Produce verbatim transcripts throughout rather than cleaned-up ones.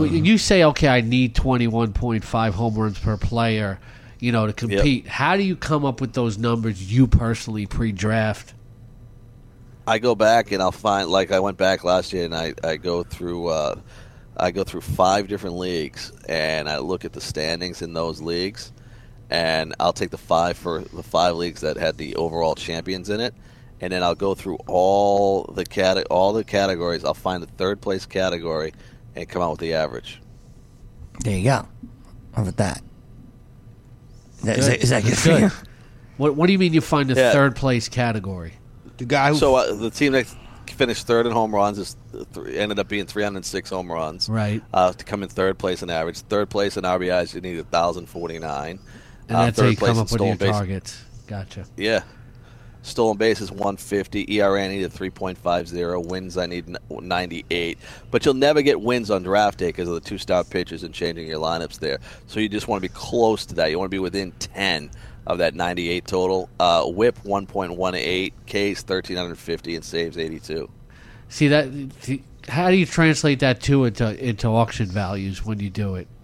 when you say, okay, I need twenty-one point five home runs per player, you know, to compete. Yep. How do you come up with those numbers you personally pre-draft? I go back and I'll find, like I went back last year and I, I go through uh, I go through five different leagues and I look at the standings in those leagues, and I'll take the five for the five leagues that had the overall champions in it, and then I'll go through all the cat all the categories. I'll find the third place category and come out with the average. There you go. How about that? Is that, is that, is that good for you? What What do you mean you find the Yeah. third place category? The guy who So uh, the team that finished third in home runs is th- ended up being three hundred six home runs. Right. Uh, to come in third place in average. Third place in R B Is, you need one thousand forty-nine. And uh, that's how third you place come in up with stolen your base- targets. Gotcha. Yeah. Stolen base is one fifty. E R A I need a three point five oh. Wins I need ninety-eight. But you'll never get wins on draft day because of the two-star pitchers and changing your lineups there. So you just want to be close to that. You want to be within ten of that ninety-eight total. Uh, whip one point one eight. K's thirteen fifty and saves eighty-two. See that? How do you translate that too into into auction values when you do it?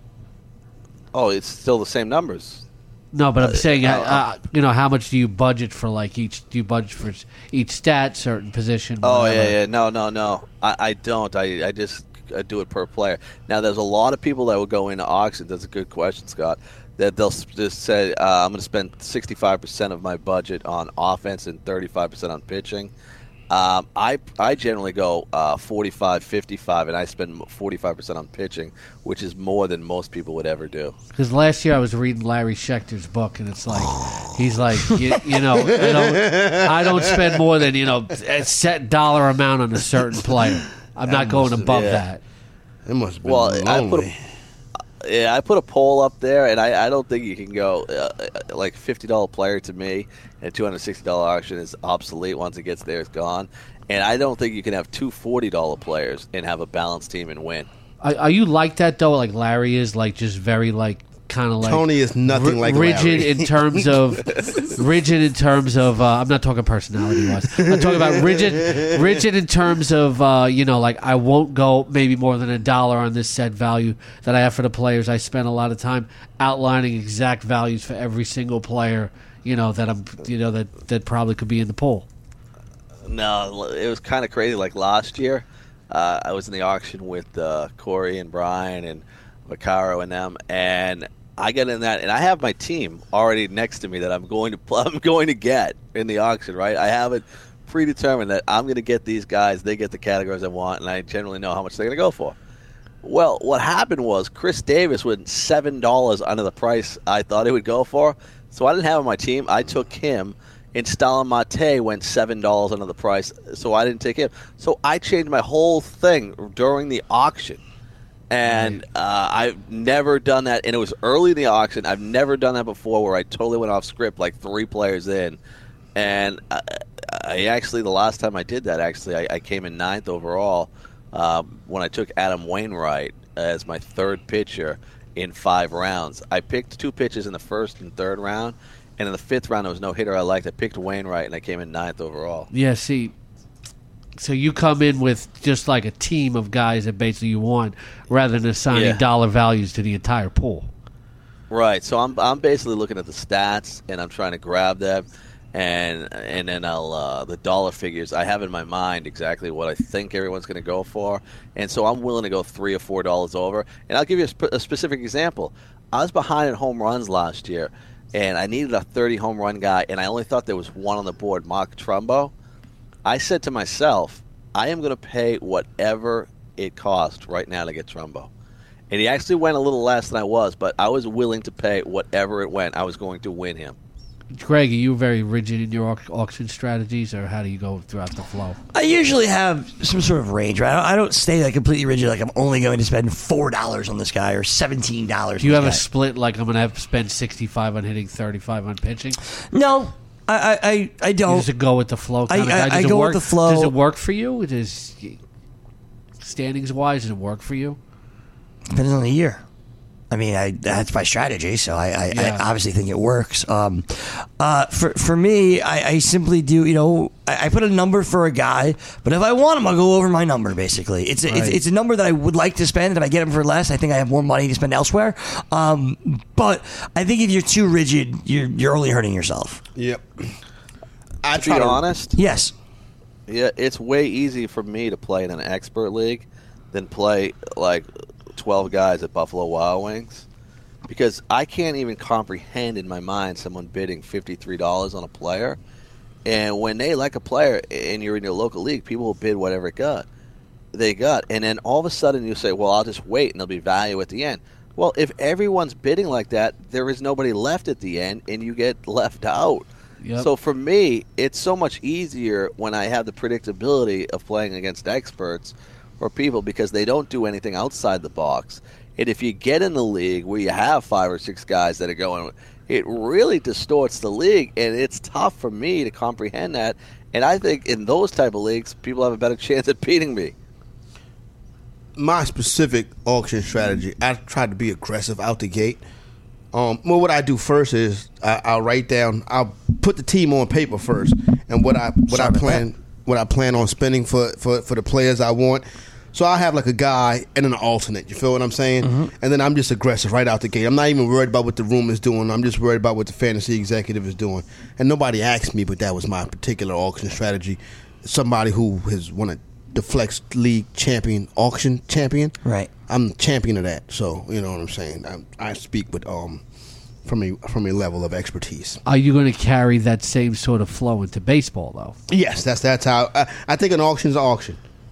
Oh, it's still the same numbers. No, but I'm saying, uh, uh, you know, how much do you budget for like each? Do you budget for each stat, certain position? Oh, whatever? yeah, yeah. No, no, no. I, I don't. I, I just I do it per player. Now, there's a lot of people that will go into auctions. That's a good question, Scott. That they'll just say, uh, I'm going to spend sixty-five percent of my budget on offense and thirty-five percent on pitching. Um, I I generally go uh, forty-five, fifty-five, and I spend forty-five percent on pitching, which is more than most people would ever do. Because last year I was reading Larry Schechter's book, and it's like he's like, you, you know, I don't, I don't spend more than you know a set dollar amount on a certain player. I'm not going above yeah. that. It must have been Well, lonely. I put a, yeah, I put a poll up there, and I, I don't think you can go uh, like a fifty dollar player to me, and a two hundred sixty dollar auction is obsolete. Once it gets there, it's gone. And I don't think you can have two forty dollar players and have a balanced team and win. Are, are you like that though? Like Larry is, like just very like kind of like Tony is nothing ri- like rigid Larry. in terms of rigid in terms of. Uh, I'm not talking personality wise. I'm talking about rigid, rigid in terms of uh, you know, like I won't go maybe more than a dollar on this set value that I have for the players. I spend a lot of time outlining exact values for every single player. You know that I'm, you know that that probably could be in the pool. No, it was kind of crazy. Like last year, uh, I was in the auction with uh, Corey and Brian and Vaccaro and them, and I get in that, and I have my team already next to me that I'm going to I'm going to get in the auction. Right, I have it predetermined that I'm going to get these guys. They get the categories I want, and I generally know how much they're going to go for. Well, what happened was Chris Davis went seven dollars under the price I thought he would go for, so I didn't have him on my team. I took him. And Stalin Mate went seven dollars under the price, so I didn't take him. So I changed my whole thing during the auction. And uh, I've never done that. And it was early in the auction. I've never done that before where I totally went off script like three players in. And I, I actually, the last time I did that, actually, I, I came in ninth overall um, when I took Adam Wainwright as my third pitcher in five rounds. I picked two pitches in the first and third round. And in the fifth round, there was no hitter I liked. I picked Wainwright, and I came in ninth overall. Yeah, see, so you come in with just like a team of guys that basically you want, rather than assigning Yeah. dollar values to the entire pool. Right. So I'm I'm basically looking at the stats, and I'm trying to grab them, and and then I'll uh, the dollar figures. I have in my mind exactly what I think everyone's going to go for, and so I'm willing to go three or four dollars over. And I'll give you a, sp- a specific example. I was behind in home runs last year. And I needed a thirty home run guy, and I only thought there was one on the board, Mark Trumbo. I said to myself, I am going to pay whatever it costs right now to get Trumbo. And he actually went a little less than I was, but I was willing to pay whatever it went. I was going to win him. Greg, are you very rigid in your au- auction strategies, or how do you go throughout the flow? I usually have some sort of range, right? I don't, I don't stay like completely rigid, like I'm only going to spend four dollars on this guy or seventeen dollars. Do you on have this a guy. split, like I'm going to have to spend sixty-five on hitting, thirty-five on pitching? No, I, I, I, I don't. Does it go with the flow? Kind I- of guy? I- Does I it go with work, the flow. Does it work for you? Does standings wise, does it work for you? Depends on the year. I mean, I, that's my strategy, so I, I, Yeah. I obviously think it works. Um, uh, for for me, I, I simply do. You know, I, I put a number for a guy, but if I want him, I'll go over my number. Basically, it's a, Right. it's, it's a number that I would like to spend. If I get him for less, I think I have more money to spend elsewhere. Um, but I think if you're too rigid, you're you're only hurting yourself. Yep. I To be try to honest, Yes. yeah, it's way easier for me to play in an expert league than play like twelve guys at Buffalo Wild Wings, because I can't even comprehend in my mind someone bidding fifty-three dollars on a player. And when they like a player and you're in your local league, people will bid whatever it got they got. And then all of a sudden you say, well, I'll just wait and there'll be value at the end. Well, if everyone's bidding like that, there is nobody left at the end and you get left out. Yep. So for me, it's so much easier when I have the predictability of playing against experts or people, because they don't do anything outside the box. And if you get in the league where you have five or six guys that are going, it really distorts the league, and it's tough for me to comprehend that. And I think in those type of leagues, people have a better chance at beating me. my specific auction strategy, I try to be aggressive out the gate. Um, well, what I do first is I, I'll write down. I'll put the team on paper first, and what I what Sorry I about plan that. what I plan on spending for, for, for the players I want. So I have like a guy and an alternate. You feel what I'm saying? Mm-hmm. And then I'm just aggressive right out the gate. I'm not even worried about what the room is doing. I'm just worried about what the fantasy executive is doing. And nobody asked me, but that was my particular auction strategy. Somebody who has won a the Flex League champion auction champion. Right. I'm the champion of that. So you know what I'm saying. I, I speak with um from a from a level of expertise. Are you going to carry that same sort of flow into baseball, though? Yes, that's that's how I, I think an auction's an auction.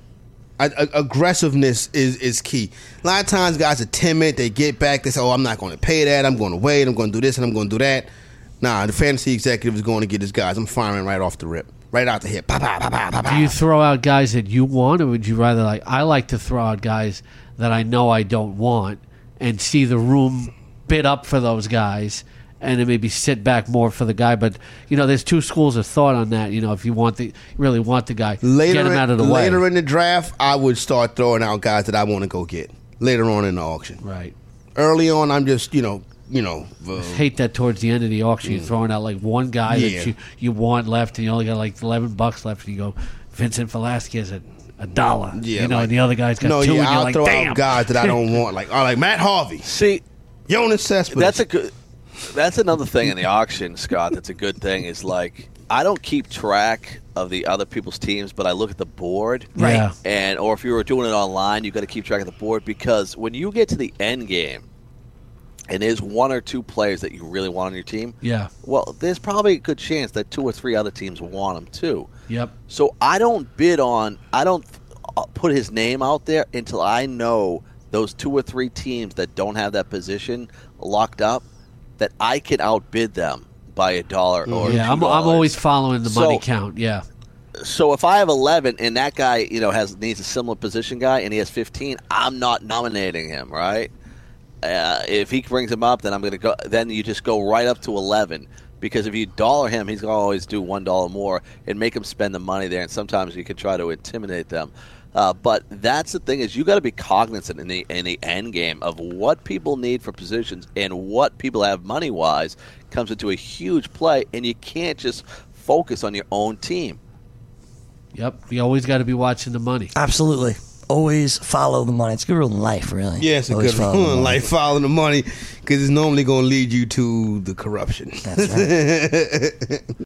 I, I, aggressiveness is, is key. A lot of times guys are timid. They get back. They say, oh, I'm not going to pay that. I'm going to wait. I'm going to do this and I'm going to do that. Nah, the fantasy executive is going to get his guys. I'm firing right off the rip. Right out the hip. Pa, pa, pa, pa, pa, pa. Do you throw out guys that you want, or would you rather, like, I like to throw out guys that I know I don't want and see the room bid up for those guys, and then maybe sit back more for the guy? But, you know, there's two schools of thought on that. You know, if you want the really want the guy, Later get him in- out of the Later way. in the draft, I would start throwing out guys that I want to go get. Later on in the auction. Right. Early on, I'm just, you know, you know. Uh, Hate that towards the end of the auction, you're throwing out like one guy Yeah. that you, you want left, and you only got like eleven bucks left, and you go, Vincent Velasquez at a dollar. yeah, you know, like- and the other guy's got no, two, yeah, and you're I'll like, throw damn. out guys that I don't want. Like, oh, like Matt Harvey, See, Jonas Cespedes. that's a good. That's another thing in the auction, Scott. That's a good thing. Is like I don't keep track of the other people's teams, but I look at the board. Right. Yeah. And or if you were doing it online, you got to keep track of the board, because when you get to the end game, and there's one or two players that you really want on your team, Yeah. well, there's probably a good chance that two or three other teams want him too. Yep. So I don't bid on, I don't uh, put his name out there until I know those two or three teams that don't have that position locked up, that I can outbid them by a dollar or Yeah, two I'm, I'm dollars. always following the money So- count. Yeah. So if I have eleven and that guy, you know, has needs a similar position guy and he has fifteen, I'm not nominating him, right? Uh, if he brings him up, then I'm going to go. Then you just go right up to eleven, because if you dollar him, he's going to always do one dollar more and make him spend the money there. And sometimes you can try to intimidate them. Uh, but that's the thing, is you got to be cognizant in the in the end game of what people need for positions and what people have money wise comes into a huge play, and you can't just focus on your own team. Yep. You always got to be watching the money. Absolutely. Always follow the money. It's a good rule in life, really. Yeah, it's a Always good follow the rule in money. life, following the money, because it's normally going to lead you to the corruption. That's right.